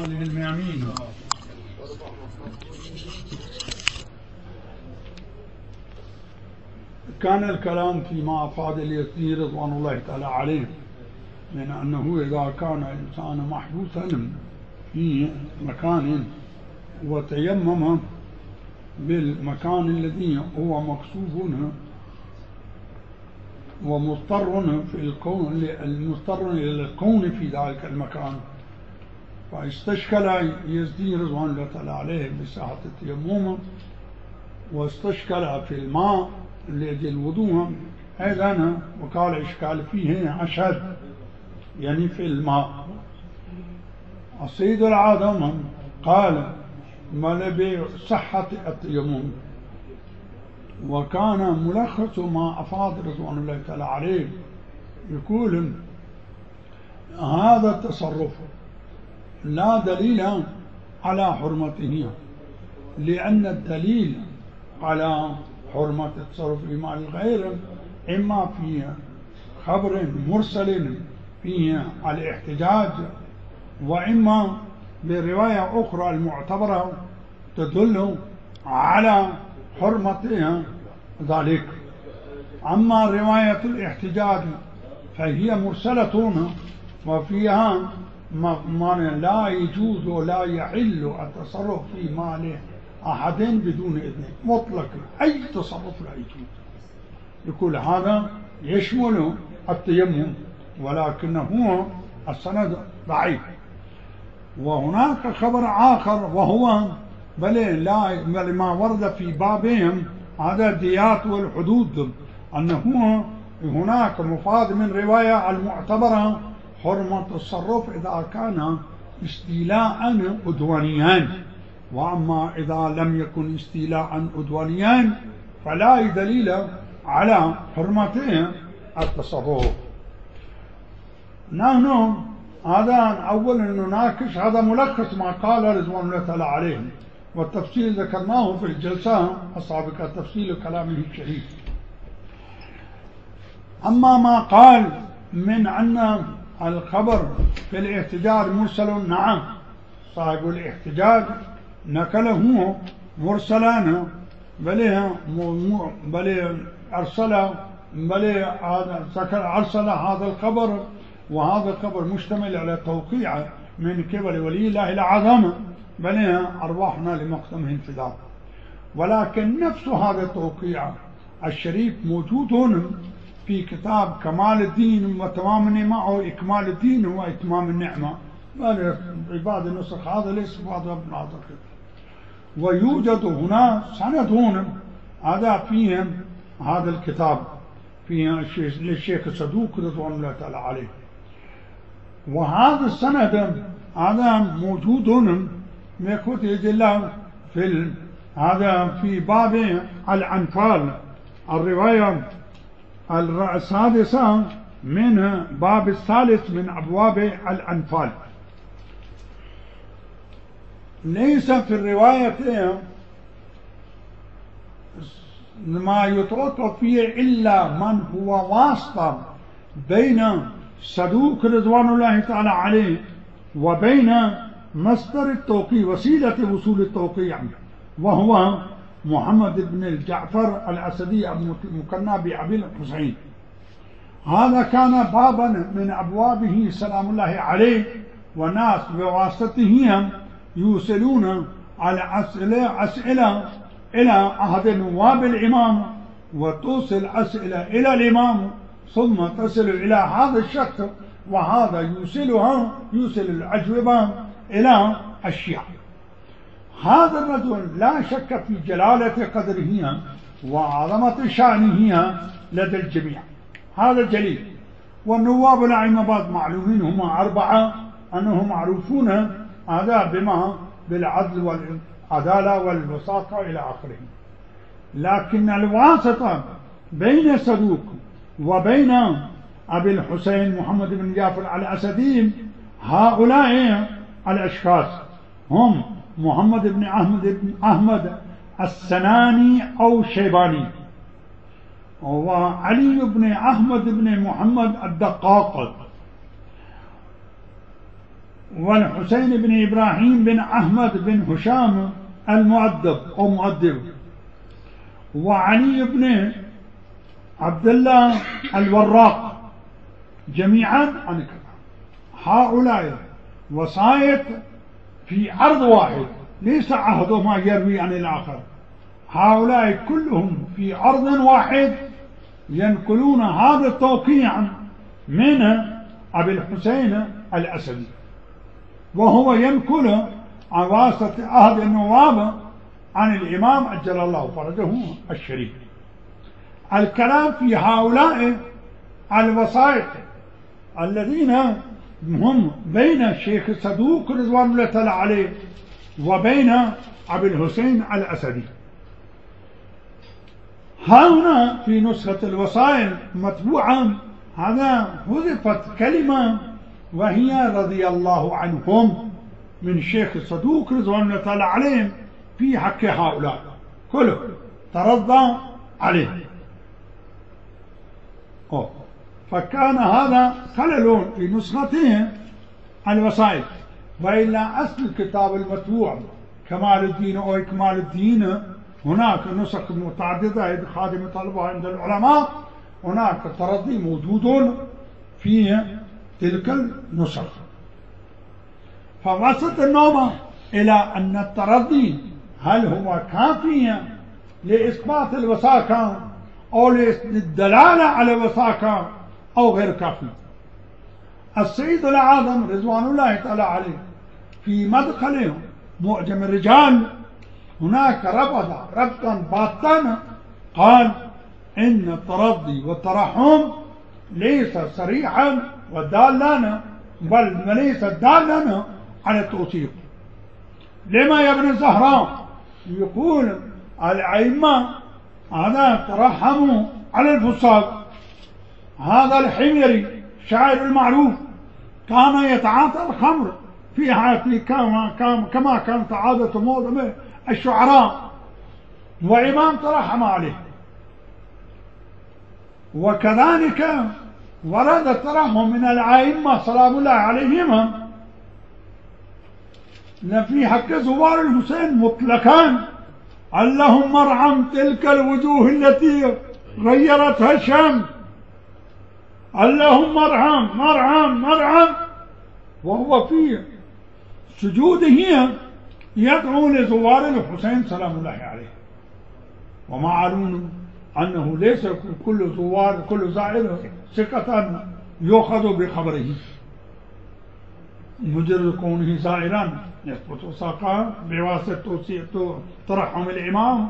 شماله الميامين. كان الكلام فيما أفاد اليزيدي رضوان الله تعالى عليه من أنه إذا كان الإنسان محبوسا في مكان وتيمم بالمكان الذي هو مكسوف ومضطر في الكون، المضطر إلى الكون في ذلك المكان، فاستشكل يزيدي رضوان الله تعالى عليه بساعة التيمم، واستشكل في الماء لأجل الوضوء أيضا، وقال إشكال فيه أشد يعني في الماء. السيد العظم قال ما بصحة التيمم، وكان ملخص ما أفاد رضوان الله تعالى عليه يقول هذا التصرف لا دليل على حرمته، لأن الدليل على حرمة التصرف في مال الغير إما في خبر مرسل فيه الاحتجاج، وإما برواية أخرى المعتبرة تدل على حرمتها ذلك. أما رواية الاحتجاج فهي مرسلة وفيها ما لا يجوز ولا يحل التصرف في مال أحد بدون إذنه مطلقا، أي تصرف لا يجوز. يقول هذا يشمل التيمم، ولكنه السند ضعيف. وهناك خبر آخر وهو بل ما ورد في بابهم هذا الديات والحدود، أنه هناك مفاد من رواية المعتبرة حرمة التصرف إذا كان استيلاء عدوانيا، وأما إذا لم يكن استيلاء عدوانيا فلا دليل على حرمته التصرف. نحن هذا أولا نناقش هذا ملخص ما قال رضوان الله تعالى عليه، والتفصيل ذكرناه في الجلسة السابقة تفصيل كلامه الشريف. أما ما قال من أن الخبر في الاحتجاج مرسل، نعم صاحب الاحتجاج نقله مرسلان، بل أرسل هذا الخبر، وهذا الخبر مشتمل على توقيع من قبل ولي الله العظم، بل أرواحنا لمقسمه انفذاب. ولكن نفس هذا التوقيع الشريف موجود في كتاب كمال الدين وتمام النعمة، أو إكمال الدين وإتمام النعمة، بعض النسخ هذا الاسم وهذا ابن هذا الكتاب. ويوجد هنا سند هذا فيه هذا الكتاب فيه للشيخ الصدوق رضوان الله تعالى عليه، وهذا السند هذا موجود من كتب الله في هذا في باب الأنفال، الرواية السادسة من باب الثالث من أبواب الأنفال. ليس في الرواية ما يتوقف فيه إلا من هو واسطة بين صدوق رضوان الله تعالى عليه وبين مصدر التوقيع، وسيلة وصول التوقيع، وهو محمد بن الجعفر الأسدي المكنى بأبي الحسين. هذا كان بابا من أبوابه سلام الله عليه، والناس بواسطته يوصلون على أسئلة إلى أحد نواب الإمام، وتوصل أسئلة إلى الإمام، ثم تصل إلى هذا الشخص، وهذا يوصل الأجوبة إلى الشيعة. هذا الرجل لا شك في جلالة قدره وعظمة شأنه لدى الجميع، هذا جليل. والنواب الأئمة بعض معلومين هم 4 أنهم معروفون هذا بما بالعدل والعدالة والوساطة إلى آخره. لكن الواسطة بين صدوق وبين أبي الحسين محمد بن جعفر الأسدي هؤلاء الأشخاص هم محمد بن أحمد السناني أو شيباني، وعلي بن أحمد بن محمد الدقاق، والحسين بن إبراهيم بن أحمد بن هشام المؤدب أو مؤدب، وعلي بن عبد الله الوراق، جميعا عن كذا. هؤلاء وصاية في عرض واحد، ليس عهدهما يروي عن الآخر، هؤلاء كلهم في عرض واحد ينقلون هذا التوقيع من أبي الحسين الأسدي، وهو ينقل عن واسطة أحد النواب عن الإمام أجل الله فرجه الشريف. الكلام في هؤلاء الوسائط الذين هم بين الشيخ الصدوق رضوان الله تعالى عليه وبين أبي الحسين الأسدي. هنا في نسخة الوسائل مطبوعة هذا حذفت كلمة وهي رضي الله عنهم من الشيخ الصدوق رضوان الله تعالى عليه في حق هؤلاء كله ترضى عليه. فكان هذا خلل في نسخته الوسائل، وإلا أصل الكتاب المطبوع كمال الدين أو إكمال الدين هناك نسخ متعددة خادم طلبها عند العلماء، هناك ترضي موجود في تلك النسخ. فوصلت النوبة إلى أن الترضي هل هو كافي لإثبات الوثاقة أو للدلالة على الوثاقة أو غير كافي. السيد الأعظم رضوان الله تعالى عليه في مدخله معجم الرجال هناك ربطا باطنا قال إن الترضي والترحم ليس صريحا ودالا، بل ليس دالا على التوثيق. لما يا ابن الزهراء يقول الأئمة هذا ترحموا على الفساق. هذا الحميري شاعر المعروف كان يتعاطى الخمر في حياته كما كانت عادة معظم الشعراء، وإمام ترحم عليه. وكذلك ورد الترحم من الأئمة سلام الله عليهم في حق زوار الحسين مطلقا. اللهم ارحم تلك الوجوه التي غيرتها الشمس، اللهم ارحم ارحم ارحم. وهو في سجوده يدعو لزوار الحسين سلام الله عليه، ومعلوم أنه ليس كل زائر ثقة يؤخذ بخبره، مجرد كونه زائرا يثبت وثاقا بواسطة ترحم الإمام.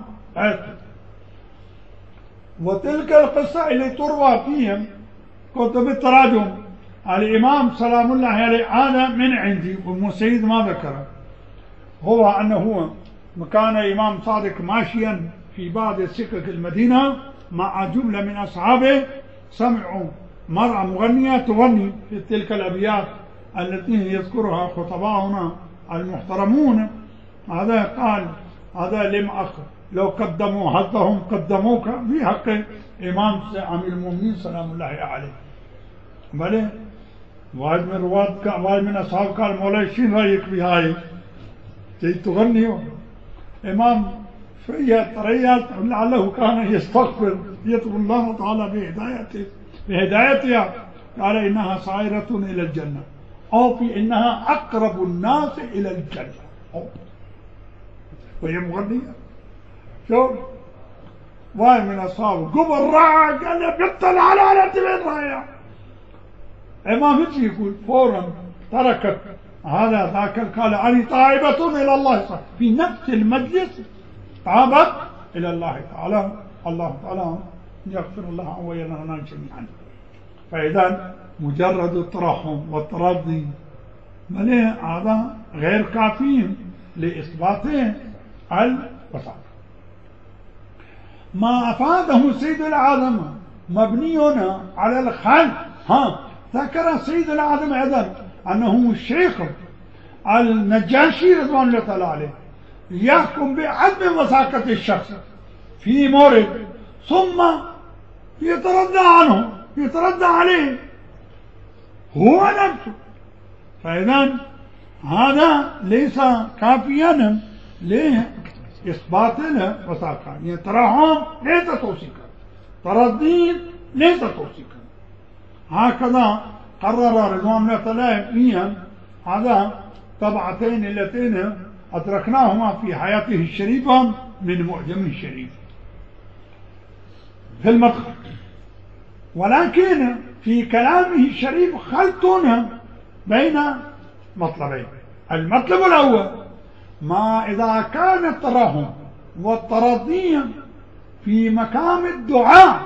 وتلك القصة اللي تروى فيهم كتب التراجم الإمام سلام الله عليه هذا من عندي، والمسيد ما ذكره، هو أنه كان إمام صادق ماشيا في بعض سكك المدينة مع جملة من أصحابه، سمعوا مرأة مغنية تغني في تلك الأبيات التي يذكرها خطباؤنا المحترمون. هذا قال هذا لم أخ لو قدموا حظهم قدموك في حق إمام أمير المؤمنين سلام الله عليه. بلى واحد من رواد واحد من أصحاب قال مولاي شين رأيك بهاي تغني؟ إمام فيها تريات لعله كان يستغفر يطلب الله تعالى بهدايتها، قال إنها صائرة إلى الجنة، أو في إنها أقرب الناس إلى الجنة، وهي مغنية. شوف واحد من أصحابه قبل راعة قال له بطل على وين رايح؟ إمام يجي يقول فورا تركت هذا ذاك، قال أنا طائبة إلى الله في نفس المجلس، تابت إلى الله تعالى، الله تعالى يغفر الله ويلنا جميعا. فإذا مجرد الترحم والترضي هذا غير كافي لإثبات الوثاقة. ما أفاده سيد العالم مبني على الخلق. ذكر سيد العالم أيضا أنه الشيخ النجاشي رضوان الله تعالى عليه يحكم بعدم وثاقة الشخص في مورد ثم يتردى عنه، يتردى عليه هو نفسه. فإذا هذا ليس كافيا لإثبات له وثاقة. يعني تراهم ليس توثيقا، ترديد ليس توثيقا. هكذا قرر رضوان الله عليه فيها. هذا طبعتين اللتين أدركناهما في حياته الشريفة من معجمه الشريف في المدخل. ولكن في كلامه الشريف خلط بين مطلبين. المطلب الأول ما إذا كان التراهم والترضي في مقام الدعاء،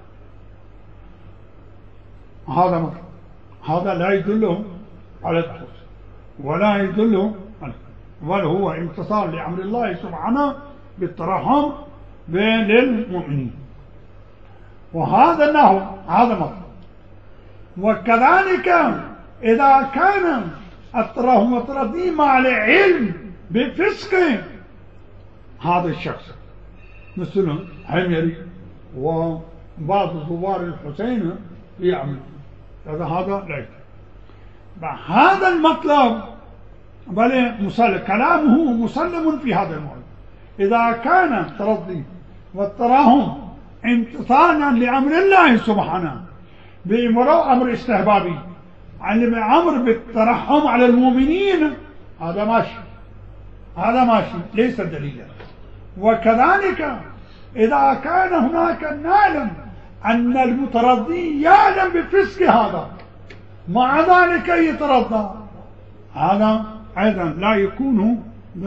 هذا مطلب، هذا لا يدله على التخصيص ولا يدله بل هو امتثال لأمر الله سبحانه بالترحم للمؤمنين. وهذا النحو هذا مطلب. وكذلك إذا كان الترحم والترضي مع العلم بفسق هذا الشخص مثل حميري وبعض زوار الحسين في عمل هذا لا يكفي. هذا المطلب بل كلامه مسلم في هذا الموضوع. إذا كان الترضي والتراهم امتثالا لأمر الله سبحانه بأمر استحبابي عن أمر بالترحم على المؤمنين، هذا ماشي، هذا ماشي ليس دليلا. وكذلك إذا كان هناك نعلم أن المترضي يعلم بفسق هذا مع ذلك يترضى، هذا أيضا لا يكون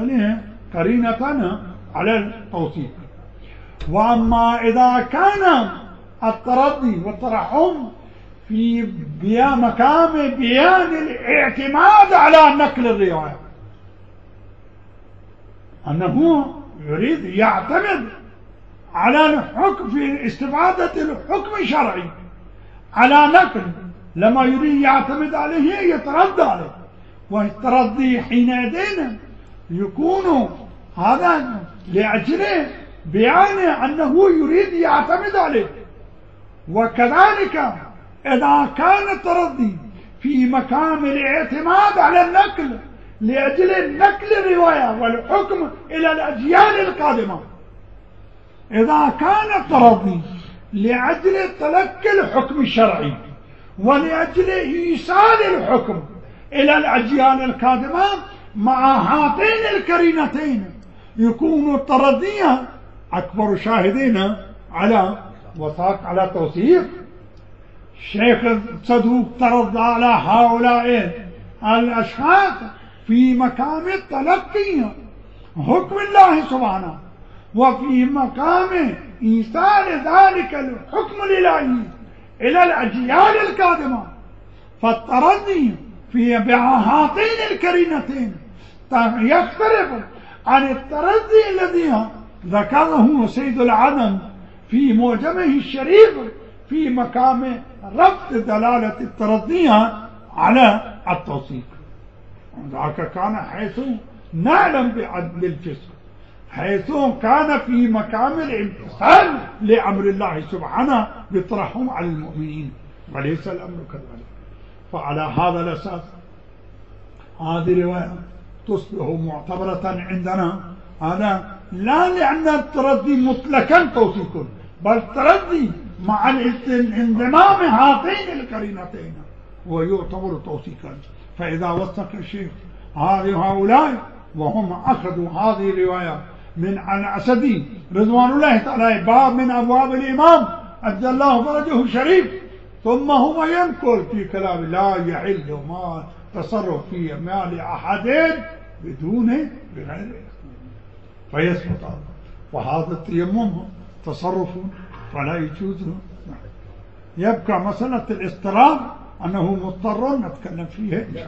قرينة على التوثيق. وأما إذا كان الترضي والترحم في مقام بيان الاعتماد على نقل الرواية، أنه يريد يعتمد على الحكم في استفادة الحكم الشرعي على نقل، لما يريد يعتمد عليه يتردى عليه. والتردي حينئذ يكون هذا لأجل بيان أنه يريد يعتمد عليه. وكذلك إذا كان التردي في مقام الاعتماد على النقل لأجل نقل الرواية والحكم إلى الأجيال القادمة، إذا كان التردي لأجل تلقي الحكم الشرعي ولأجل إيصال الحكم إلى الأجيال القادمة، مع هاتين القرينتين يكون التردي أكبر شاهدين على وثاق على توثيق. الشيخ الصدوق ترضى على هؤلاء الأشخاص في مقام التلقي حكم الله سبحانه وفي مقام إيصال ذلك الحكم الإلهي إلى الأجيال القادمة. فالتردي في هاتين القرينتين يختلف عن التردي الذي ذكره سيد العدم في معجمه الشريف في مقام رفض دلالة التردي على التوثيق. ذاك كان حيث نعلم بعدل الفسق، حيث كان في مقام الامتثال لأمر الله سبحانه بالترحم على المؤمنين، وليس الأمر كذلك. فعلى هذا الأساس هذه الرواية تصبح معتبرة عندنا، هذا لا لأن التردي مطلقا توثيق، بل تردي مع انضمام هاتين القرينتين ويعتبر توثيقا. فإذا وثق الشيخ هؤلاء وهم أخذوا هذه الرواية من الأسدي رضوان الله تعالى باب من أبواب الإمام أجل الله فرجه الشريف، ثم هو ينقل في كلام لا يحل ما تصرف في مال أحد بدون بغير فيثبت. وهذا التيمم تصرف فلا يجوز. يبقى مسألة الاضطرار أنه مضطر نتكلم فيها.